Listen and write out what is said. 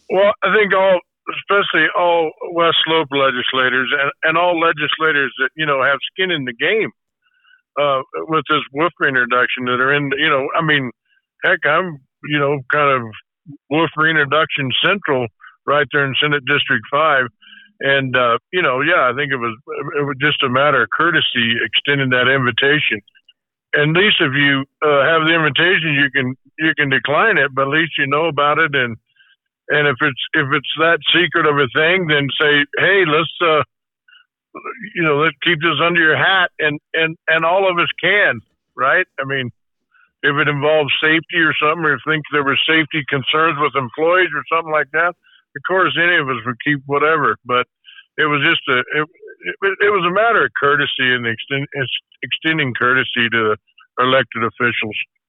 Well, I think especially all West Slope legislators and all legislators that have skin in the game with this Wolfram reduction that are in. I mean, heck, I'm kind of Wolfram reduction central right there in Senate District 5. And yeah, I think it was just a matter of courtesy extending that invitation. And at least if you have the invitation, you can decline it, but at least you know about it. And if it's that secret of a thing, then say, hey, let's keep this under your hat, and all of us can, right? I mean, if it involves safety or something, or think there were safety concerns with employees or something like that, of course, any of us would keep whatever. But it was just it was a matter of courtesy and extending courtesy to elected officials.